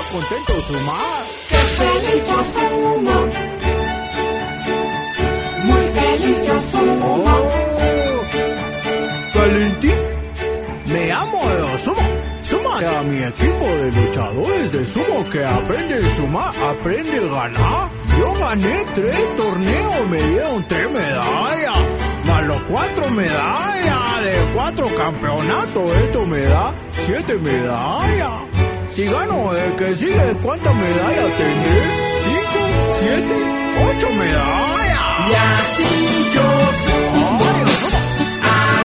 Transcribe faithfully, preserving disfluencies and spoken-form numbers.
contento sumar. ¡Qué feliz yo sumo! Muy feliz yo sumo. Oh, Valentín, me amo de sumo. Súmate a mi equipo de luchadores de sumo que aprende a sumar, aprende a ganar. Yo gané tres torneos, me dieron tres medallas. Más los cuatro medallas de cuatro campeonatos, esto me da siete medallas. Si gano el que sigue, ¿cuántas medallas tendré? Cinco, siete, ocho medallas. Y así yo